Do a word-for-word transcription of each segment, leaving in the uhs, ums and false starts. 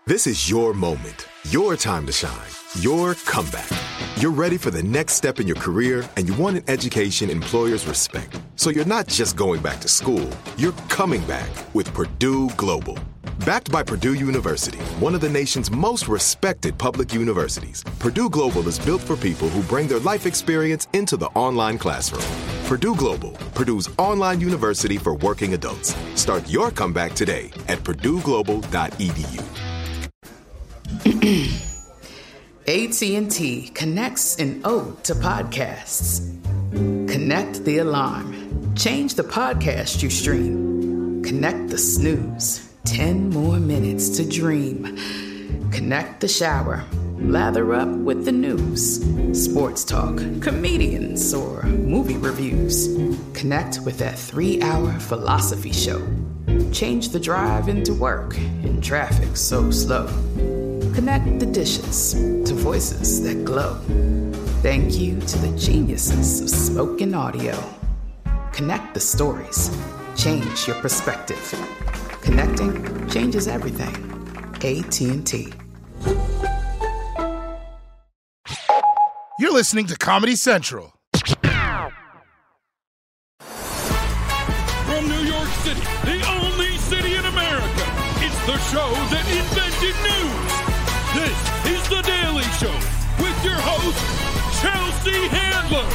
This is your moment, your time to shine, your comeback. You're ready for the next step in your career, and you want an education employers respect. So you're not just going back to school, you're coming back with Purdue Global. Backed by Purdue University, one of the nation's most respected public universities, Purdue Global is built for people who bring their life experience into the online classroom. Purdue Global, Purdue's online university for working adults. Start your comeback today at purdue global dot e d u. A T and T connects an ode to podcasts. Connect the alarm. Change the podcast you stream. Connect the snooze. Ten more minutes to dream. Connect the shower. Lather up with the news. Sports talk, comedians, or movie reviews. Connect with that three-hour philosophy show. Change the drive into work in traffic so slow. Connect the dishes to voices that glow. Thank you to the geniuses of spoken audio. Connect the stories. Change your perspective. Connecting changes everything. A T and T. You're listening to Comedy Central. From New York City, the only city in America, it's the show that invented news. This is The Daily Show with your host, Chelsea Handler.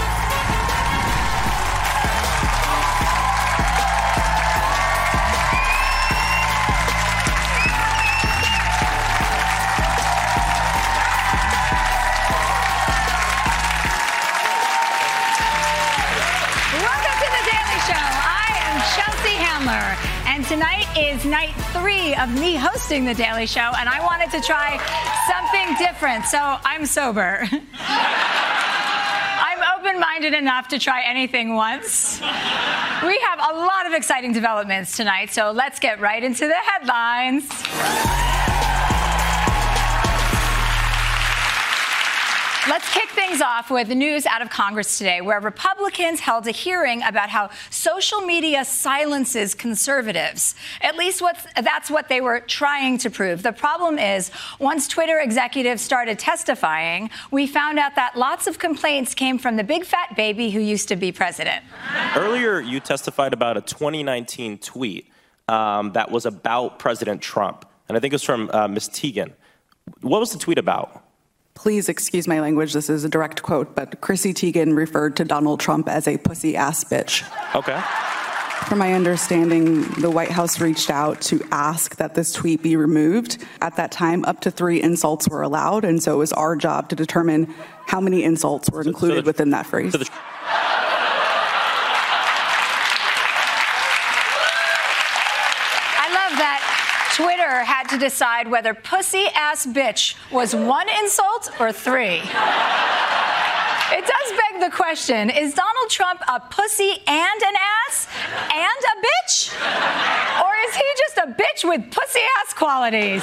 And tonight is night three of me hosting The Daily Show, and I wanted to try something different, so I'm sober. I'm open-minded enough to try anything once. We have a lot of exciting developments tonight, so let's get right into the headlines. Let's kick things off with the news out of Congress today, where Republicans held a hearing about how social media silences conservatives. At least what's, that's what they were trying to prove. The problem is, once Twitter executives started testifying, we found out that lots of complaints came from the big fat baby who used to be president. Earlier, you testified about a twenty nineteen tweet um, that was about President Trump. And I think it was from uh, Miz Teigen. What was the tweet about? Please excuse my language. This is a direct quote, but Chrissy Teigen referred to Donald Trump as a pussy-ass bitch. Okay. From my understanding, the White House reached out to ask that this tweet be removed. At that time, up to three insults were allowed, and so it was our job to determine how many insults were included so the, within that phrase. So the- Twitter had to decide whether pussy-ass bitch was one insult or three. It does beg the question, is Donald Trump a pussy and an ass and a bitch? Or is he just a bitch with pussy-ass qualities?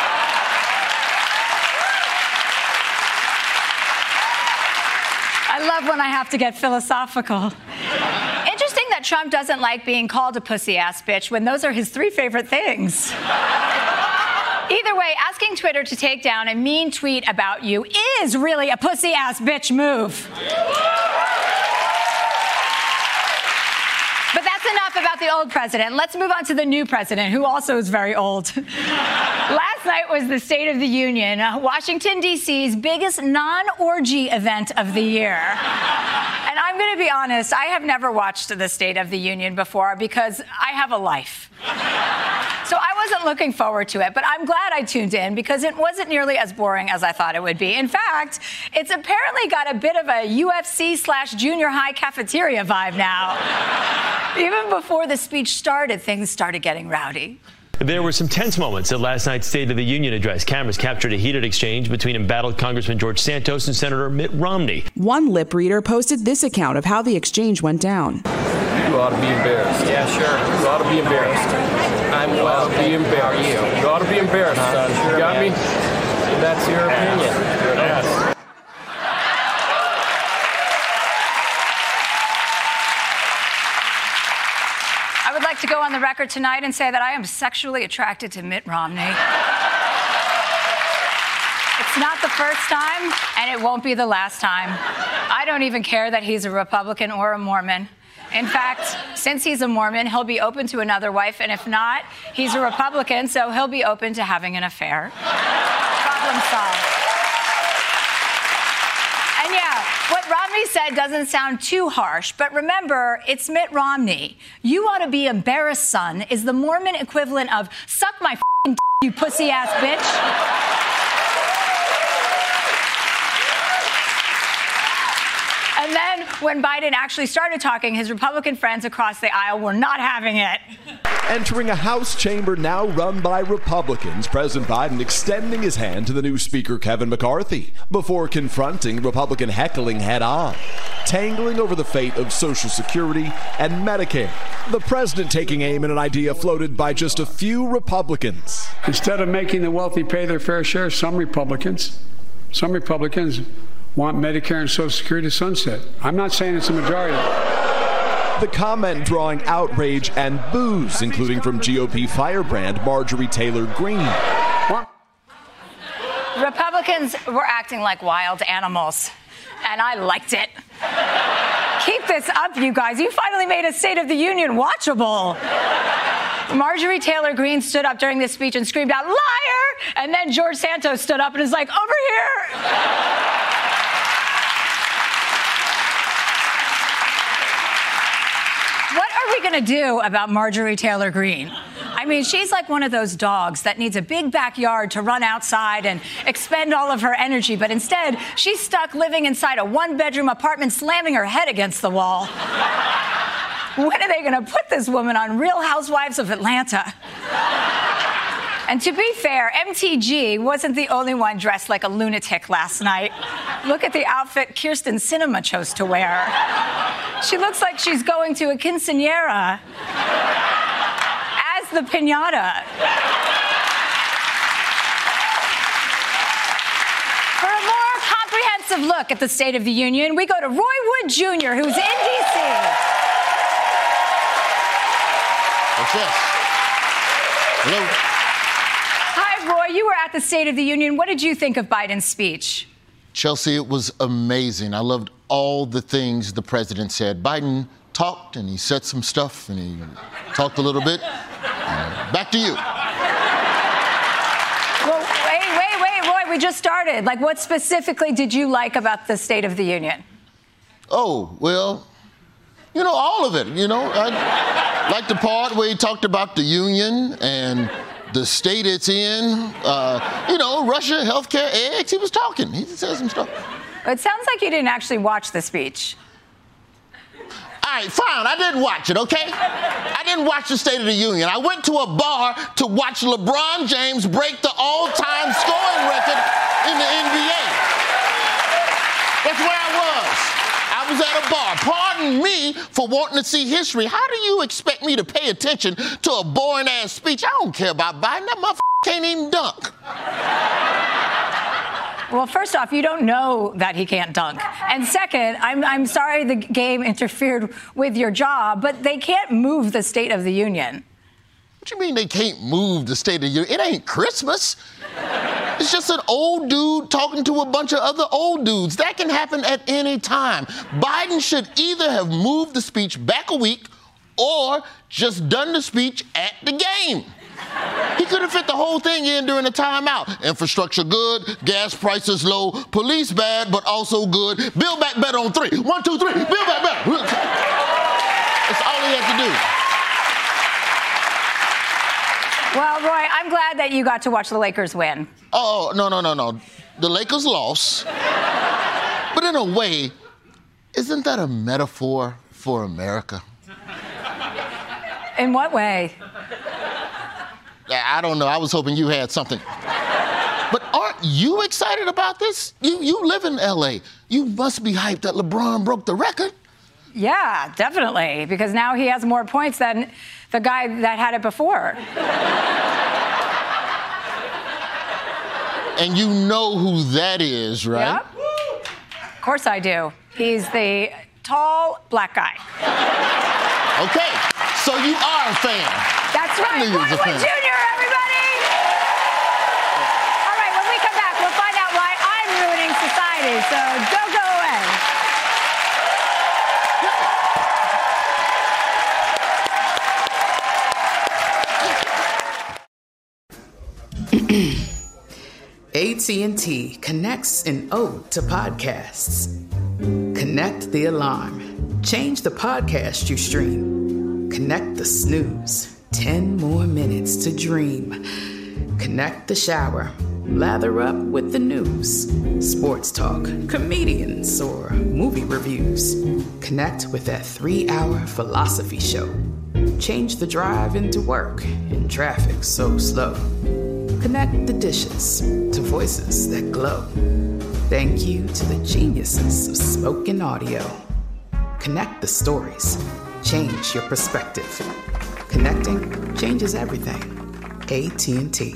I love when I have to get philosophical. Interesting that Trump doesn't like being called a pussy-ass bitch when those are his three favorite things. Either way, asking Twitter to take down a mean tweet about you is really a pussy-ass bitch move. But that's enough about the old president. Let's move on to the new president, who also is very old. Last night was the State of the Union, Washington, D C's biggest non-orgy event of the year. And I'm going to be honest, I have never watched the State of the Union before because I have a life. So I wasn't looking forward to it, but I'm glad I tuned in because it wasn't nearly as boring as I thought it would be. In fact, it's apparently got a bit of a U F C slash junior high cafeteria vibe now. Even before the speech started, things started getting rowdy. There were some tense moments at last night's State of the Union address. Cameras captured a heated exchange between embattled Congressman George Santos and Senator Mitt Romney. One lip reader posted this account of how the exchange went down. You ought to be embarrassed. Yeah, sure. You ought to be embarrassed. I'm you well. ought to be embarrassed. How are you? You ought to be embarrassed, son. Sure, you got man. me? That's your opinion. Yes. I would like to go on the record tonight and say that I am sexually attracted to Mitt Romney. It's not the first time, and it won't be the last time. I don't even care that he's a Republican or a Mormon. In fact, since he's a Mormon, he'll be open to another wife, and if not, he's a Republican, so he'll be open to having an affair. Problem solved. And yeah, what Romney said doesn't sound too harsh, but remember, it's Mitt Romney. You ought to be embarrassed, son, is the Mormon equivalent of suck my f***ing d- you pussy-ass bitch. And then when Biden actually started talking, his Republican friends across the aisle were not having it. Entering a House chamber now run by Republicans, President Biden extending his hand to the new Speaker Kevin McCarthy before confronting Republican heckling head on, tangling over the fate of Social Security and Medicare. The president taking aim at an idea floated by just a few Republicans. Instead of making the wealthy pay their fair share, some Republicans, some Republicans want Medicare and Social Security to sunset. I'm not saying it's a majority. The comment drawing outrage and boos, including from G O P firebrand Marjorie Taylor Greene. What? Republicans were acting like wild animals, and I liked it. Keep this up, you guys. You finally made a State of the Union watchable. Marjorie Taylor Greene stood up during this speech and screamed out, liar! And then George Santos stood up and was like, over here! What are we going to do about Marjorie Taylor Greene? I mean, she's like one of those dogs that needs a big backyard to run outside and expend all of her energy, but instead, she's stuck living inside a one-bedroom apartment slamming her head against the wall. When are they going to put this woman on Real Housewives of Atlanta? And to be fair, M T G wasn't the only one dressed like a lunatic last night. Look at the outfit Kirsten Sinema chose to wear. She looks like she's going to a quinceañera as the piñata. For a more comprehensive look at the State of the Union, we go to Roy Wood Junior, who's in D C. What's this? Hello? Roy, you were at the State of the Union. What did you think of Biden's speech? Chelsea, it was amazing. I loved all the things the president said. Biden talked and he said some stuff and he talked a little bit. Uh, back to you. Well, wait, wait, wait, Roy, we just started. Like, what specifically did you like about the State of the Union? Oh, well, you know, all of it. You know, I like the part where he talked about the union and the state it's in, uh, you know, Russia, healthcare, eggs. He was talking. He said some stuff. It sounds like you didn't actually watch the speech. All right, fine. I didn't watch it, okay? I didn't watch the State of the Union. I went to a bar to watch LeBron James break the all-time scoring record in the N B A. That's where I was. I was at a bar. Pardon me for wanting to see history. How do you expect me to pay attention to a boring-ass speech? I don't care about Biden. That motherfucker can't even dunk. Well, first off, you don't know that he can't dunk. And second, I'm, I'm sorry the game interfered with your job, but they can't move the State of the Union. What you mean they can't move the State of the Union? It ain't Christmas. It's just an old dude talking to a bunch of other old dudes. That can happen at any time. Biden should either have moved the speech back a week or just done the speech at the game. He could have fit the whole thing in during the timeout. Infrastructure good, gas prices low, police bad, but also good. Build back better on three. One, two, three, build back better. That's all he had to do. Well, Roy, I'm glad that you got to watch the Lakers win. Oh, no, no, no, no. The Lakers lost. But in a way, isn't that a metaphor for America? In what way? I don't know. I was hoping you had something. But aren't you excited about this? You, you live in L A. You must be hyped that LeBron broke the record. Yeah, definitely, because now he has more points than the guy that had it before. And you know who that is, right? Yep. Of course I do. He's the tall black guy. Okay, so you are a fan. That's right. Roy Wood Junior, everybody. All right, when we come back, we'll find out so don't go away. A T and T connects an ode to podcasts. Connect the alarm. Change the podcast you stream. Connect the snooze. Ten more minutes to dream. Connect the shower. Lather up with the news. Sports talk, comedians, or movie reviews. Connect with that three-hour philosophy show. Change the drive into work in traffic so slow. Connect the dishes to voices that glow. Thank you to the geniuses of spoken audio. Connect the stories. Change your perspective. Connecting changes everything. A T and T.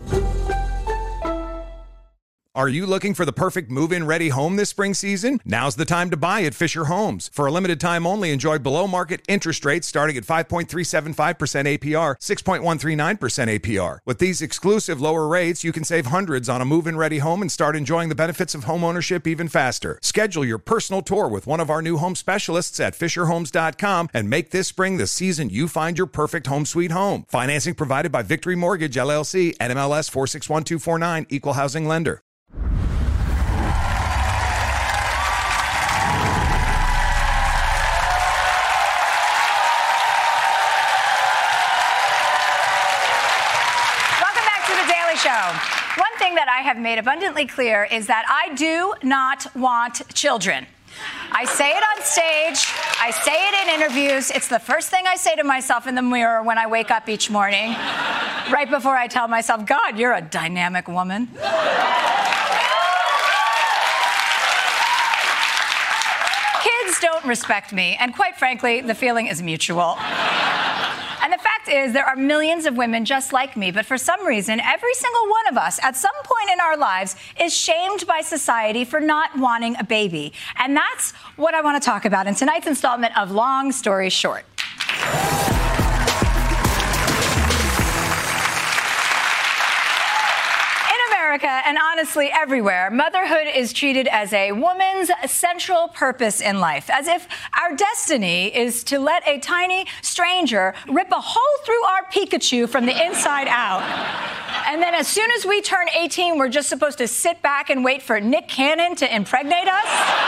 Are you looking for the perfect move-in ready home this spring season? Now's the time to buy at Fisher Homes. For a limited time only, enjoy below-market interest rates starting at five point three seven five percent A P R, six point one three nine percent A P R. With these exclusive lower rates, you can save hundreds on a move-in ready home and start enjoying the benefits of home ownership even faster. Schedule your personal tour with one of our new home specialists at fisher homes dot com and make this spring the season you find your perfect home sweet home. Financing provided by Victory Mortgage, L L C, N M L S four six one two four nine, Equal Housing Lender. One thing that I have made abundantly clear is that I do not want children. I say it on stage. I say it in interviews. It's the first thing I say to myself in the mirror when I wake up each morning, right before I tell myself, God, you're a dynamic woman. Kids don't respect me, and quite frankly, the feeling is mutual. And the fact is, there are millions of women just like me, but for some reason, every single one of us at some point in our lives is shamed by society for not wanting a baby. And that's what I want to talk about in tonight's installment of Long Story Short. And honestly, everywhere, motherhood is treated as a woman's central purpose in life, as if our destiny is to let a tiny stranger rip a hole through our Pikachu from the inside out. And then as soon as we turn eighteen, we're just supposed to sit back and wait for Nick Cannon to impregnate us.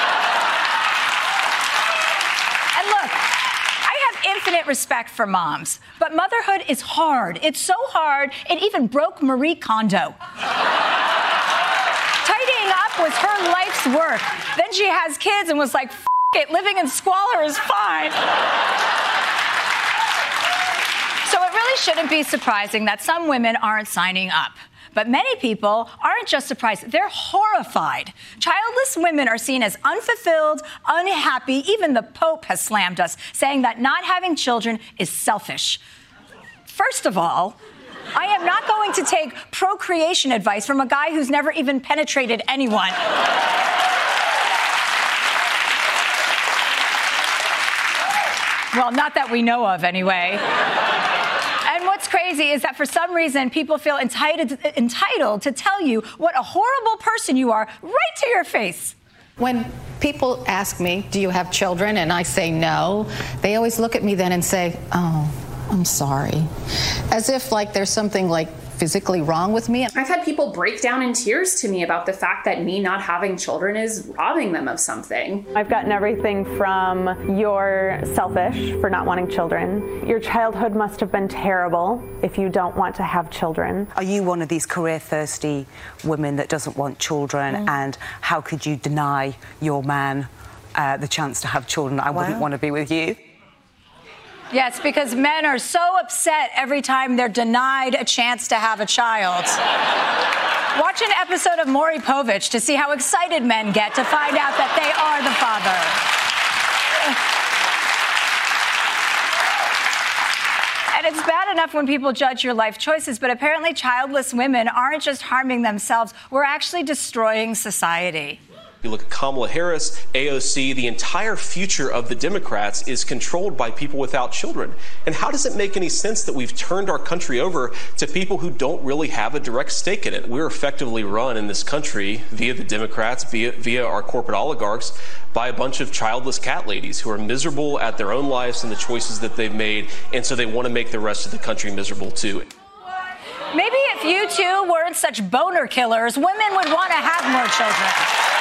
And look, infinite respect for moms, but motherhood is hard. It's so hard, it even broke Marie Kondo. Tidying up was her life's work. Then she has kids and was like, F it, living in squalor is fine. So it really shouldn't be surprising that some women aren't signing up. But many people aren't just surprised, they're horrified. Childless women are seen as unfulfilled, unhappy. Even the Pope has slammed us, saying that not having children is selfish. First of all, I am not going to take procreation advice from a guy who's never even penetrated anyone. Well, not that we know of, anyway. And what's crazy is that for some reason, people feel entitled, entitled to tell you what a horrible person you are right to your face. When people ask me, do you have children? And I say no, they always look at me then and say, oh, I'm sorry. As if like there's something like physically wrong with me. I've had people break down in tears to me about the fact that me not having children is robbing them of something. I've gotten everything from you're selfish for not wanting children. Your childhood must have been terrible if you don't want to have children. Are you one of these career-thirsty women that doesn't want children? Mm. And how could you deny your man uh, the chance to have children? I wow. wouldn't want to be with you. Yes, because men are so upset every time they're denied a chance to have a child. Watch an episode of Maury Povich to see how excited men get to find out that they are the father. And it's bad enough when people judge your life choices, but apparently childless women aren't just harming themselves, we're actually destroying society. You look at Kamala Harris, A O C, the entire future of the Democrats is controlled by people without children. And how does it make any sense that we've turned our country over to people who don't really have a direct stake in it? We're effectively run in this country via the Democrats, via, via our corporate oligarchs, by a bunch of childless cat ladies who are miserable at their own lives and the choices that they've made, and so they want to make the rest of the country miserable too. Maybe if you two weren't such boner killers, women would want to have more children.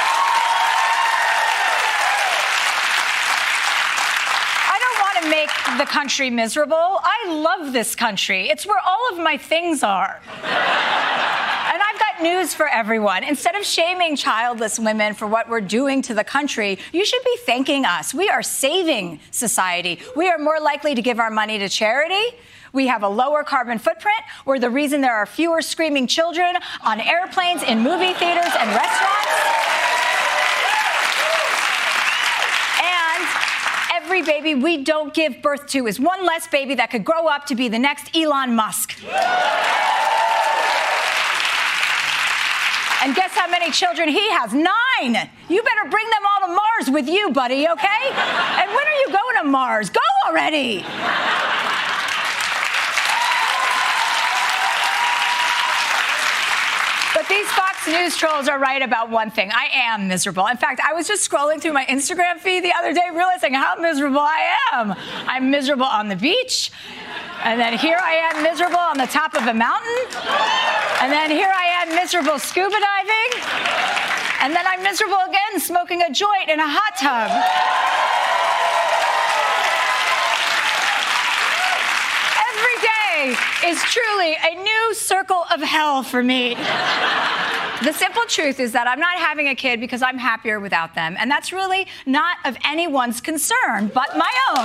Make the country miserable. I love this country. It's where all of my things are. And I've got news for everyone. Instead of shaming childless women for what we're doing to the country, you should be thanking us. We are saving society. We are more likely to give our money to charity. We have a lower carbon footprint. We're the reason there are fewer screaming children on airplanes, in movie theaters, and restaurants. Every baby we don't give birth to is one less baby that could grow up to be the next Elon Musk. And guess how many children he has? Nine! You better bring them all to Mars with you, buddy, okay? And when are you going to Mars? Go already! But these Fox News trolls are right about one thing. I am miserable. In fact, I was just scrolling through my Instagram feed the other day, realizing how miserable I am. I'm miserable on the beach. And then here I am miserable on the top of a mountain. And then here I am miserable scuba diving. And then I'm miserable again smoking a joint in a hot tub. Is truly a new circle of hell for me. The simple truth is that I'm not having a kid because I'm happier without them, and that's really not of anyone's concern but my own.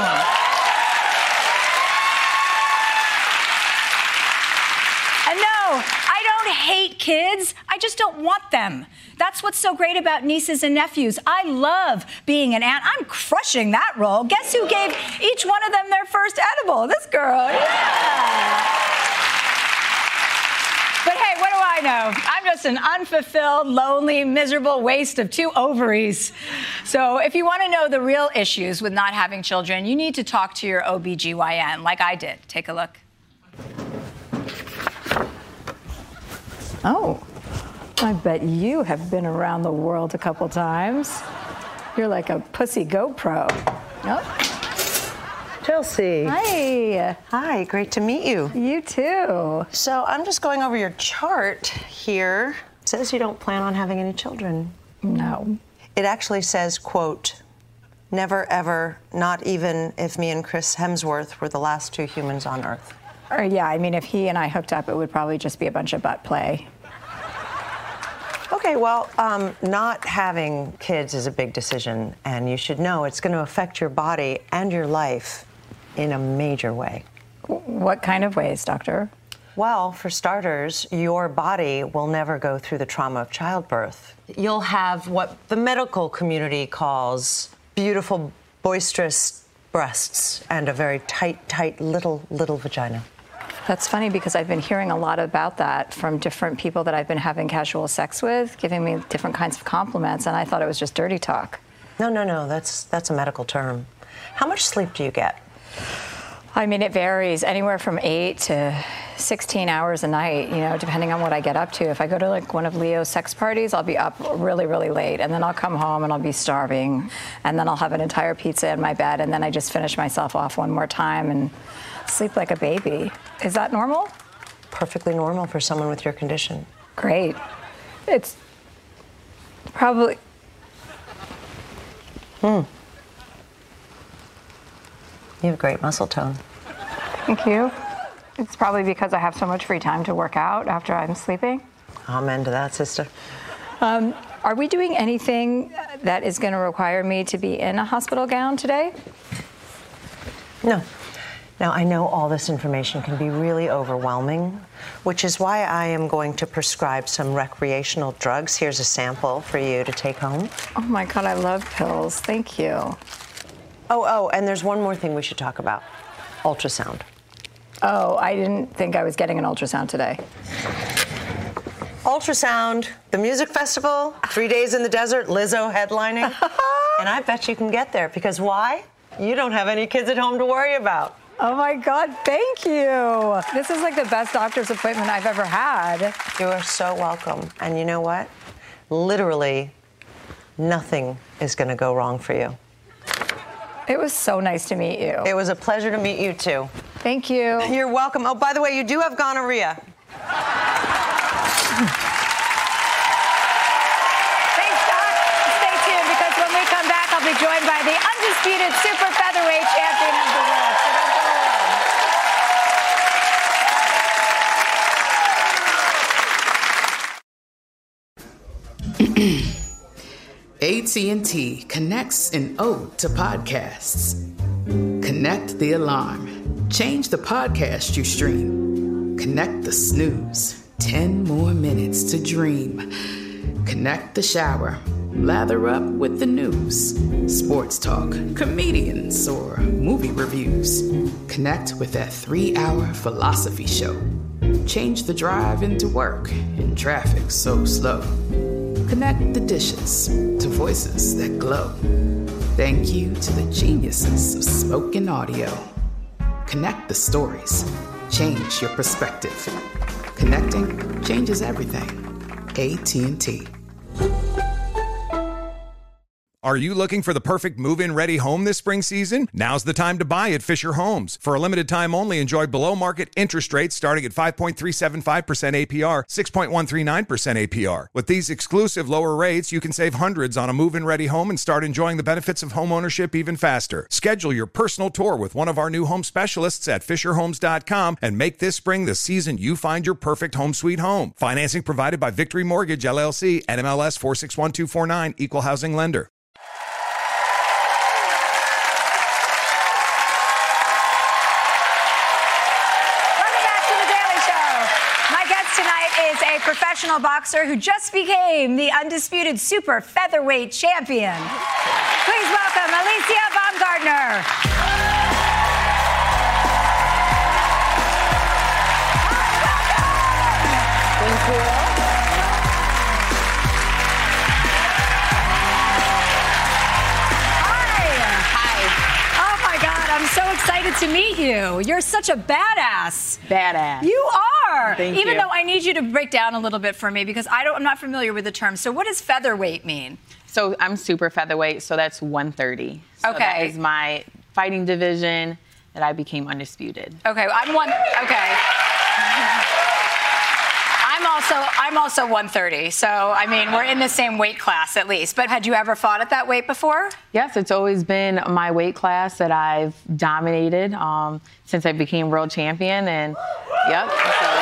And no, I don't hate kids. I just don't want them. That's what's so great about nieces and nephews. I love being an aunt. I'm crushing that role. Guess who gave each one of them their first edible? This girl. Yeah. But hey, what do I know? I'm just an unfulfilled, lonely, miserable waste of two ovaries. So if you want to know the real issues with not having children, you need to talk to your O B G Y N, like I did. Take a look. Oh, I bet you have been around the world a couple times. You're like a pussy GoPro. Oh. Chelsea. Hi. Hi, great to meet you. You too. So I'm just going over your chart here. It says you don't plan on having any children. No. It actually says, quote, never ever, not even if me and Chris Hemsworth were the last two humans on Earth. Or yeah, I mean, if he and I hooked up, it would probably just be a bunch of butt play. Okay, well, um, not having kids is a big decision, and you should know it's going to affect your body and your life in a major way. What kind of ways, doctor? Well, for starters, your body will never go through the trauma of childbirth. You'll have what the medical community calls beautiful, boisterous breasts and a very tight, tight, little, little vagina. That's funny because I've been hearing a lot about that from different people that I've been having casual sex with, giving me different kinds of compliments, and I thought it was just dirty talk. No, no, no, that's, that's a medical term. How much sleep do you get? I mean, it varies anywhere from eight to sixteen hours a night, you know, depending on what I get up to. If I go to like one of Leo's sex parties, I'll be up really, really late, and then I'll come home and I'll be starving, and then I'll have an entire pizza in my bed, and then I just finish myself off one more time and sleep like a baby. Is that normal? Perfectly normal for someone with your condition. Great. It's probably... Hmm. You have great muscle tone. Thank you. It's probably because I have so much free time to work out after I'm sleeping. Amen to that, sister. Um, are we doing anything that is going to require me to be in a hospital gown today? No. Now, I know all this information can be really overwhelming, which is why I am going to prescribe some recreational drugs. Here's a sample for you to take home. Oh, my God, I love pills. Thank you. Oh, oh, and there's one more thing we should talk about. Ultrasound. Oh, I didn't think I was getting an ultrasound today. ultrasound, the music festival, three days in the desert, Lizzo headlining. And I bet you can get there because why? You don't have any kids at home to worry about. Oh my God, thank you. This is like the best doctor's appointment I've ever had. You are so welcome. And you know what? Literally, nothing is going to go wrong for you. It was so nice to meet you. It was a pleasure to meet you, too. Thank you. You're welcome. Oh, by the way, you do have gonorrhea. Thanks, Doc. Stay tuned, because when we come back, I'll be joined by the undisputed super featherweight champion of the world. So don't go away. A T and T connects an ode to podcasts. Connect the alarm. Change the podcast you stream. Connect the snooze. Ten more minutes to dream. Connect the shower. Lather up with the news. Sports talk, comedians, or movie reviews. Connect with that three-hour philosophy show. Change the drive into work in traffic so slow. Connect the dishes to voices that glow. Thank you to the geniuses of spoken audio. Connect the stories. Change your perspective. Connecting changes everything. A T and T. Are you looking for the perfect move-in ready home this spring season? Now's the time to buy at Fisher Homes. For a limited time only, enjoy below-market interest rates starting at five point three seven five percent A P R, six point one three nine percent A P R. With these exclusive lower rates, you can save hundreds on a move-in ready home and start enjoying the benefits of home ownership even faster. Schedule your personal tour with one of our new home specialists at fisher homes dot com and make this spring the season you find your perfect home sweet home. Financing provided by Victory Mortgage, L L C, N M L S four six one two four nine, Equal Housing Lender. Professional boxer who just became the undisputed super featherweight champion. Please welcome Alicia Baumgartner. Thank you. I'm so excited to meet you. You're such a badass. Badass. You are. Thank Even you. though I need you to break down a little bit for me because I don't, I'm not familiar with the term. So what does featherweight mean? So I'm super featherweight, so that's one thirty. So Okay. That is my fighting division that I became undisputed. Okay, I'm one. Okay. I'm also I'm also one thirty. So I mean, we're in the same weight class at least. But had you ever fought at that weight before? Yes, it's always been my weight class that I've dominated um, since I became world champion. And yep. So.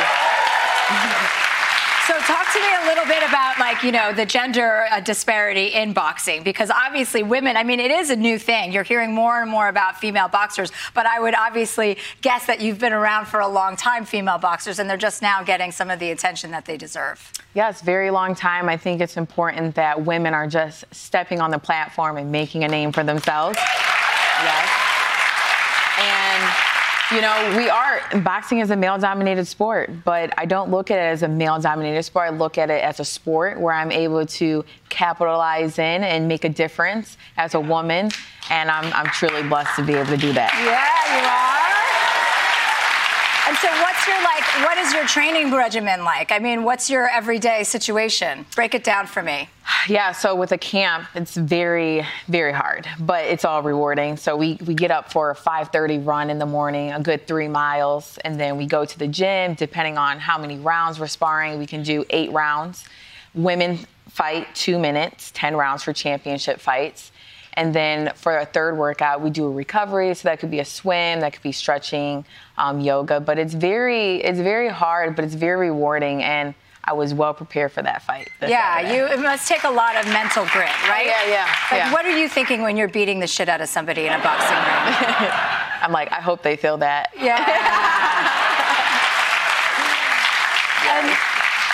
So talk to me a little bit about, like, you know, the gender uh, disparity in boxing, because obviously women, I mean, it is a new thing. You're hearing more and more about female boxers, but I would obviously guess that you've been around for a long time, female boxers, and they're just now getting some of the attention that they deserve. Yes, very long time. I think it's important that women are just stepping on the platform and making a name for themselves. Yes. And you know, we are, boxing is a male-dominated sport, but I don't look at it as a male-dominated sport. I look at it as a sport where I'm able to capitalize in and make a difference as a woman, and I'm, I'm truly blessed to be able to do that. Yeah, you are. And so what's your, like, what is your training regimen like? I mean, what's your everyday situation? Break it down for me. Yeah, so with a camp, it's very, very hard, but it's all rewarding. So we, we get up for a five thirty run in the morning, a good three miles, and then we go to the gym. Depending on how many rounds we're sparring, we can do eight rounds. Women fight two minutes, ten rounds for championship fights. And then for our third workout, we do a recovery. So that could be a swim, that could be stretching, um, yoga. But it's very, it's very hard, but it's very rewarding. And I was well prepared for that fight. Yeah, Saturday. you, it must take a lot of mental grit, right? Yeah, yeah, Like, yeah. what are you thinking when you're beating the shit out of somebody in a boxing ring? I'm like, I hope they feel that. Yeah. And so I have a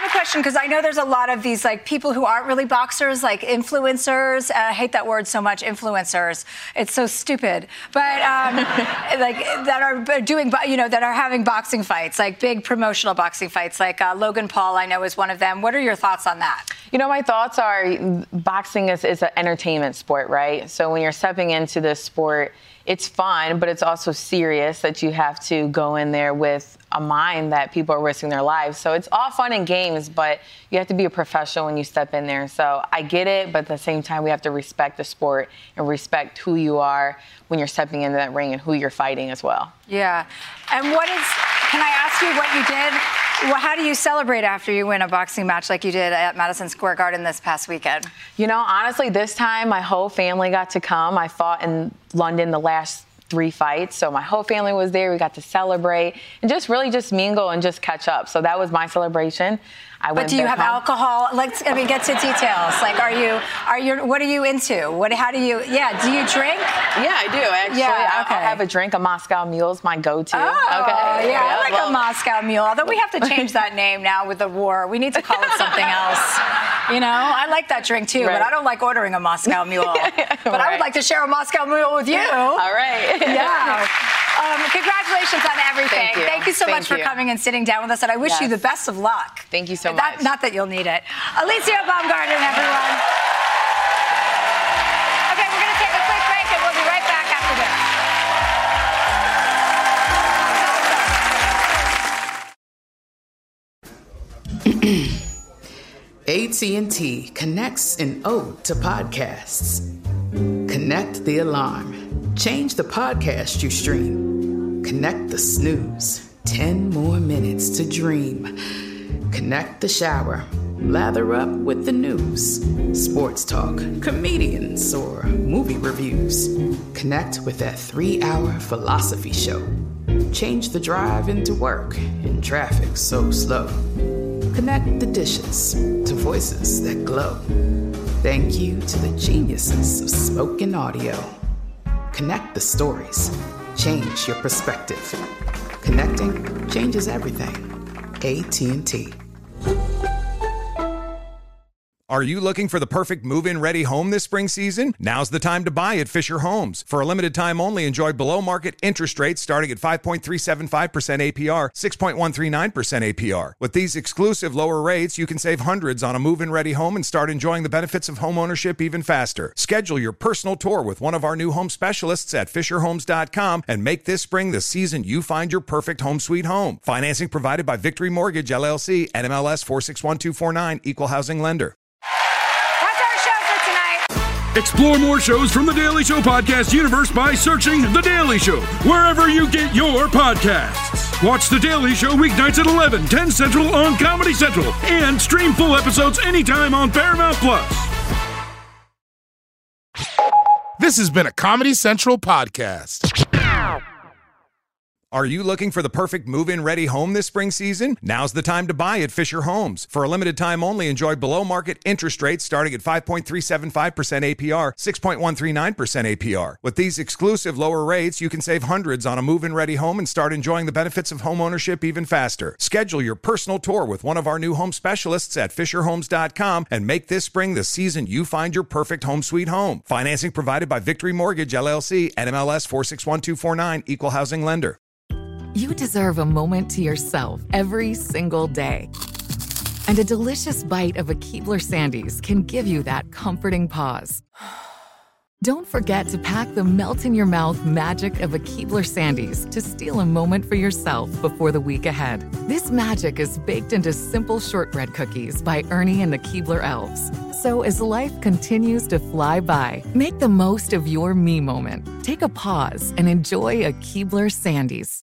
a question, because I know there's a lot of these like people who aren't really boxers, like influencers. Uh, I hate that word so much, influencers. It's so stupid. But um, like that are doing, you know, that are having boxing fights, like big promotional boxing fights, like uh, Logan Paul, I know is one of them. What are your thoughts on that? You know, my thoughts are boxing is, is an entertainment sport, right? So when you're stepping into this sport, it's fun, but it's also serious that you have to go in there with a mind that people are risking their lives. So it's all fun and games, but you have to be a professional when you step in there. So I get it, but at the same time, we have to respect the sport and respect who you are when you're stepping into that ring and who you're fighting as well. Yeah. And what is, can I ask you what you did? Well, how do you celebrate after you win a boxing match like you did at Madison Square Garden this past weekend? You know, honestly, this time my whole family got to come. I fought in London the last three fights, so my whole family was there. We got to celebrate and just really just mingle and just catch up. So that was my celebration. I but do you have home. alcohol? Let's, I mean, get to details. Like, are you, are you, what are you into? What, how do you, yeah, do you drink? Yeah, I do, actually. Yeah, okay. I, I have a drink. A Moscow Mule is my go-to. Oh, okay. yeah, I like well, a Moscow Mule. Although we have to change that name now with the war. We need to call it something else. You know, I like that drink too, right. but I don't like ordering a Moscow Mule. But right. I would like to share a Moscow Mule with you. All right. Yeah. Um, congratulations on everything. Thank you. Thank you so Thank much for you. coming and sitting down with us, and I wish yes. you the best of luck. Thank you so that, much. Not that you'll need it. Alicia Baumgarten, everyone. Okay, we're going to take a quick break, and we'll be right back after this. A T and T connects an ode to podcasts. Connect the alarm. Change the podcast you stream. Connect the snooze. Ten more minutes to dream. Connect the shower. Lather up with the news. Sports talk, comedians, or movie reviews. Connect with that three-hour philosophy show. Change the drive into work in traffic so slow. Connect the dishes to voices that glow. Thank you to the geniuses of spoken audio. Connect the stories. Change your perspective. Connecting changes everything. A T and T. Are you looking for the perfect move-in ready home this spring season? Now's the time to buy at Fisher Homes. For a limited time only, enjoy below-market interest rates starting at five point three seven five percent A P R, six point one three nine percent A P R. With these exclusive lower rates, you can save hundreds on a move-in ready home and start enjoying the benefits of home ownership even faster. Schedule your personal tour with one of our new home specialists at fisher homes dot com and make this spring the season you find your perfect home sweet home. Financing provided by Victory Mortgage, L L C, N M L S four six one two four nine, Equal Housing Lender. Explore more shows from The Daily Show podcast universe by searching The Daily Show wherever you get your podcasts. Watch The Daily Show weeknights at eleven, ten Central on Comedy Central and stream full episodes anytime on Paramount Plus. This has been a Comedy Central podcast. Are you looking for the perfect move-in ready home this spring season? Now's the time to buy at Fisher Homes. For a limited time only, enjoy below-market interest rates starting at five point three seven five percent A P R, six point one three nine percent A P R. With these exclusive lower rates, you can save hundreds on a move-in ready home and start enjoying the benefits of home ownership even faster. Schedule your personal tour with one of our new home specialists at fisher homes dot com and make this spring the season you find your perfect home sweet home. Financing provided by Victory Mortgage, L L C, N M L S four six one two four nine, Equal Housing Lender. You deserve a moment to yourself every single day. And a delicious bite of a Keebler Sandies can give you that comforting pause. Don't forget to pack the melt-in-your-mouth magic of a Keebler Sandies to steal a moment for yourself before the week ahead. This magic is baked into simple shortbread cookies by Ernie and the Keebler Elves. So as life continues to fly by, make the most of your me moment. Take a pause and enjoy a Keebler Sandies.